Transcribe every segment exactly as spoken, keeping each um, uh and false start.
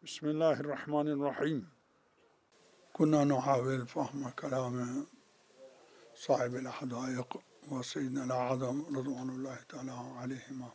بسم الله الرحمن الرحيم. كنا نحاول فهم كلام صاحب الحدائق وسيدنا الأعظم رضوان الله تعالى عليهما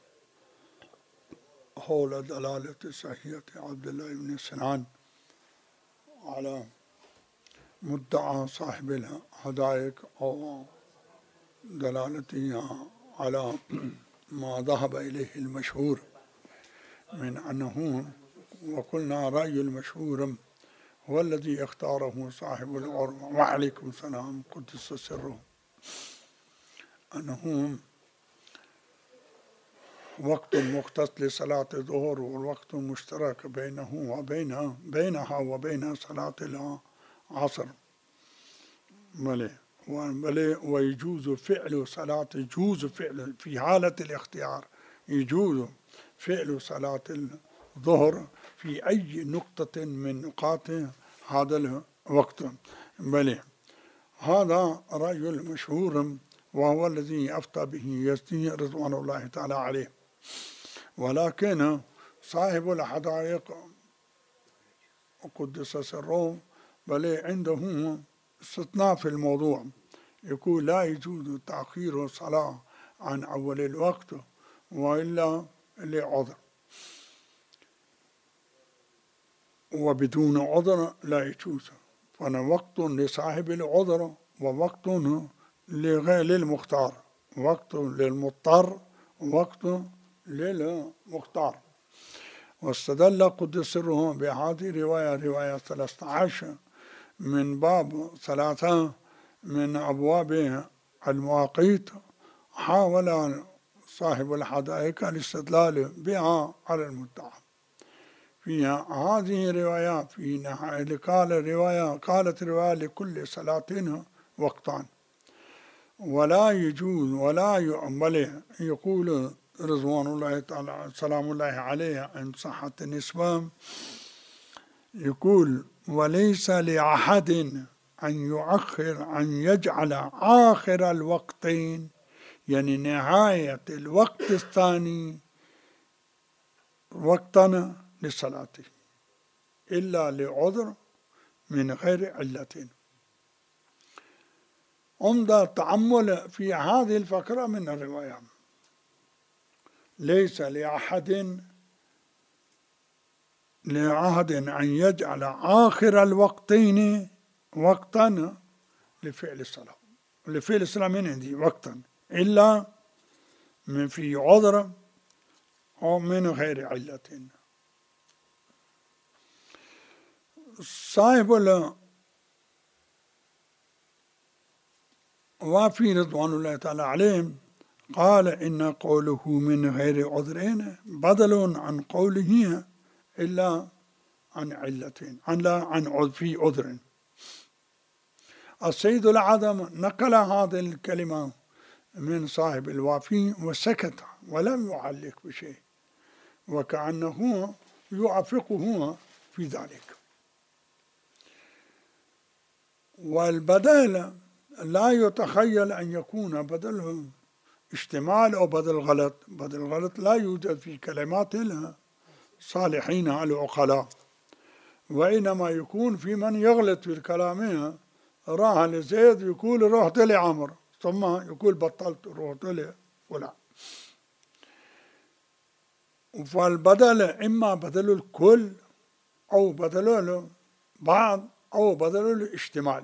حول دلالة صحية عبد الله بن سنان على مدعى صاحب الحدائق أو دلالته على ما ذهب إليه المشهور من أنه، وقلنا رأي المشهور هو الذي اختاره صاحب العروة وعليكم السلام قدس سره، أنه وقت مختص لصلاة الظهر والوقت مشترك بينه وبين بينها وبين صلاة العصر، بلى بلى ويجوز فعل صلاة يجوز فعل في حالة الاختيار يجوز فعل صلاة الظهر في أي نقطة من نقاط هذا الوقت، بلى هذا رأي المشهور وهو الذي أفتى به يزدي رضوان الله تعالى عليه. ولكن صاحب الحدائق قدس سره بل عنده استثناء في الموضوع، يقول لا يجوز تأخير الصلاة عن أول الوقت وإلا لعذر، وبدون عذر لا يجوز، فأنا وقت لصاحب العذر ووقت لغير للمختار، وقت للمضطر ووقت للمختار. واستدل قدس سره بهذه الرواية رواية ثلاثة عشر من باب ثلاثة من أبواب المواقيت، حاول صاحب الحدائق الاستدلال بها على المدعى. في هذه الرواية في نهاية قال الرواية قالت الرواية لكل صلاة وقتان، ولا يجوز ولا يعمل، يقول رضوان الله تعالى سلام الله عليه إن صحت النسبة، يقول وليس لأحد أن يؤخر أن يجعل آخر الوقتين يعني نهاية الوقت الثاني وقتا لصلاته إلا لعذر من غير علة. عمدة التأمل في هذه الفقرة من الرواية، ليس لأحد لأحد أن يجعل آخر الوقتين وقتا لفعل الصلاة لفعل الصلاة من عندي وقتا إلا من في عذر أو من غير علة. صاحب الوافي رضوان الله تعالى عليه قال إن قوله من غير عذرين بدل عن قوله إلا عن علتين عن لا عن في عذر. السيد الأعظم نقل هذه الكلمة من صاحب الوافي وسكت ولم يعلق بشيء، وكأنه يوافقه في ذلك. والبدل لا يتخيل أن يكون بدله اشتمال أو بدل غلط، بدل غلط لا يوجد في كلمات الصالحين العقلاء، وإنما يكون في من يغلط في الكلام، راح لزيد يقول رحت لعمر ثم يقول بطلت رحت لفلان. فالبدل إما بدل الكل أو بدل بعض أو بدل الاشتمال.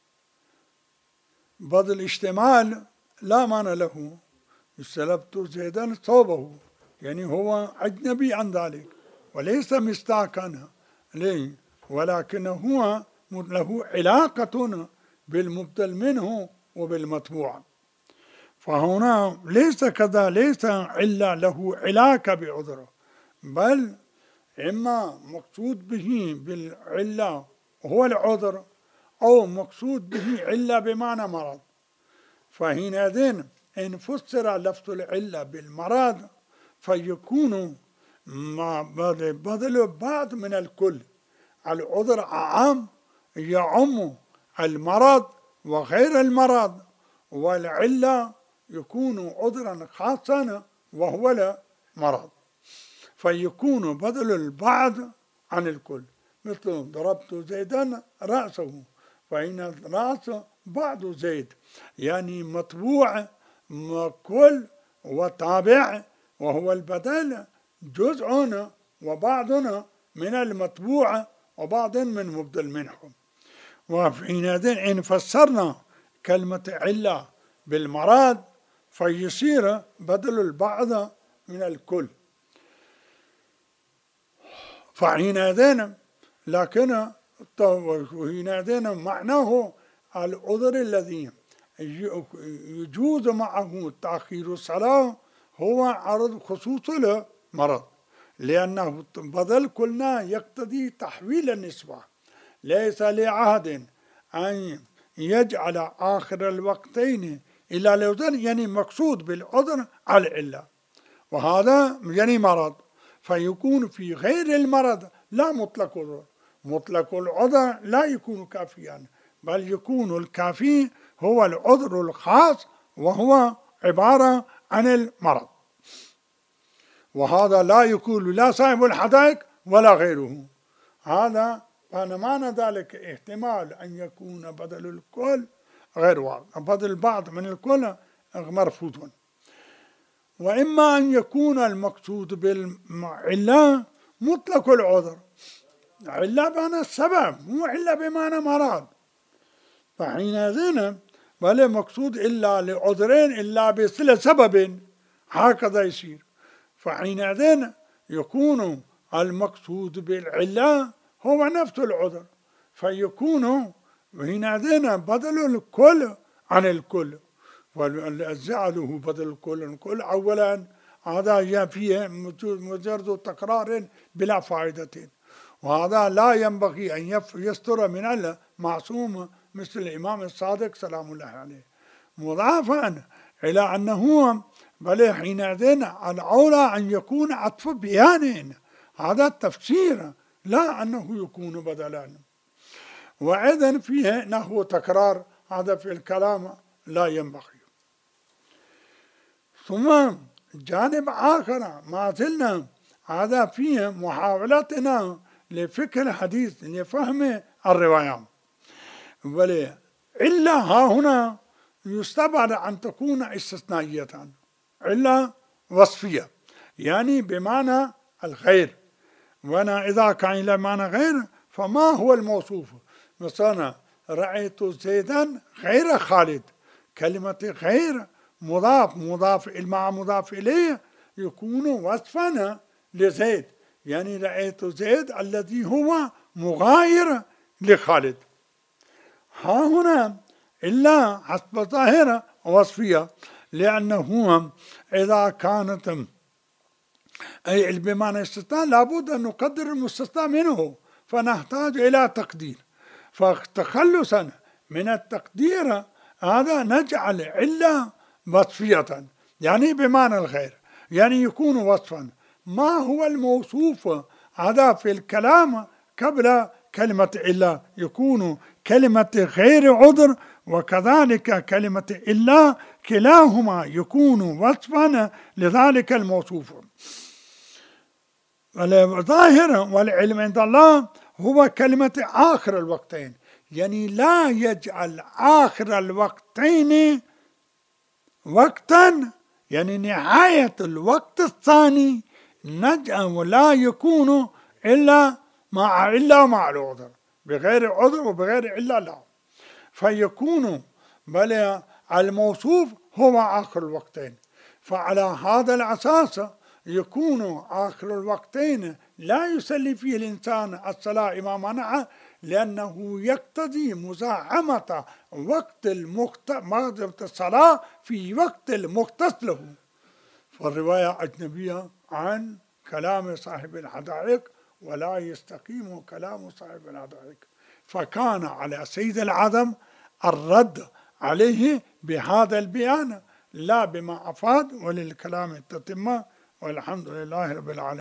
بدل الاشتمال لا معنى له، استلبت زيدا ثوبه، يعني هو أجنبي عن ذلك وليس مستاكا ليه، ولكن هو له علاقة بالمبتل منه وبالمتبوع، فهنا ليس كذا، ليس إلا له علاقة بعذره، بل إما مقصود به بالعلة هو العذر أو مقصود به علة بمعنى مرض. فحينئذ إن فسر لفظ العلة بالمرض فيكون ما بدل بعض من الكل، العذر أعم يعم المرض وغير المرض، والعلة يكون عذرا خاصا وهو المرض، فيكون بدل البعض عن الكل، مثل ضربت زيدا رأسه، فإن الرأس بعض زيد، يعني مطبوع كل وتابع، وهو البدل جزء وبعضنا من المطبوع وبعض من مبدل منهم. وحينئذ إن فسرنا كلمة علة بالمراد فيصير بدل البعض من الكل، فحينئذ لكن حينئذ معناه العذر الذي يجوز معه تأخير الصلاة هو عرض خصوص المرض، لأنه بدل قلنا يقتضي تحويل النسبة، ليس لعهد أن يجعل آخر الوقتين إلى العذر، يعني مقصود بالعذر على العلة، وهذا يعني مرض، فيكون في غير المرض لا مطلق عذر، مطلق العذر لا يكون كافيا، بل يكون الكافي هو العذر الخاص وهو عبارة عن المرض، وهذا لا يكون لا صاحب الحدائق ولا غيره. هذا فأنا معنى ذلك احتمال أن يكون بدل الكل غير واقع، بدل البعض من الكل مرفوض، وإما أن يكون المقصود بالعلة مطلق العذر، علة بمعنى السبب مو علة بمعنى مرض، فحينئذ بل مقصود إلا لعذرين إلا بصلة سبب، هكذا يصير، فحينئذ يكون المقصود بالعلة هو نفس العذر، فيكون حينئذ بدل الكل عن الكل، وجعله بدل الكل عن الكل أولا هذا فيه مجرد تكرار بلا فائدة، وهذا لا ينبغي أن يستر من المعصوم مثل الإمام الصادق سلام الله عليه، مضافا إلى أنه بل حينئذ الأولى أن يكون عطف بيان، هذا التفسير، لا أنه يكون بدلا، وأيضا فيه نحو تكرار، هذا في الكلام لا ينبغي. ثم جانب آخر ما زلنا هذا فيه محاولتنا لفكر الحديث لفهم الروايات، ولي إلا ها هنا يستبعد أن تكون استثنائية، إلا وصفية يعني بمعنى الغير، وأنا إذا كان إلى معنى غير فما هو الموصوف؟ مثلا رأيت زيدا غير خالد، كلمة غير مضاف مضاف مع مضاف إليه يكون وصفا لزيد، يعني رأيت زيد الذي هو مغاير لخالد. ها هنا إلا حسب ظاهرة وصفية، لأنه إذا كانت أي بمعنى استثناء لابد أن نقدر المستثنى منه، فنحتاج إلى تقدير، فتخلصا من التقدير هذا نجعل علة وصفية يعني بمعنى الغير، يعني يكون وصفا. ما هو الموصوف هذا في الكلام قبل كلمة إلا؟ يكون كلمة غير عذر وكذلك كلمة إلا، كلاهما يكون وصفا لذلك الموصوف. الظاهر والعلم عند الله هو كلمة آخر الوقتين، يعني لا يجعل آخر الوقتين وقتا، يعني نهاية الوقت الثاني نجعل ولا يكون إلا مع إلا مع العذر، بغير عذر وبغير إلا لا، فيكون بل الموصوف هو آخر الوقتين، فعلى هذا الأساس يكون آخر الوقتين لا يصلي فيه الإنسان الصلاة إذا منع، لأنه يقتضي مزاحمة وقت المخت... الصلاة في وقت المختص له، فالرواية أجنبية عن كلام صاحب الحدائق ولا يستقيم كلام صاحب الحدائق، فكان على سيد العدم الرد عليه بهذا البيان لا بما أفاد، وللكلام التتمة، والحمد لله رب العالمين.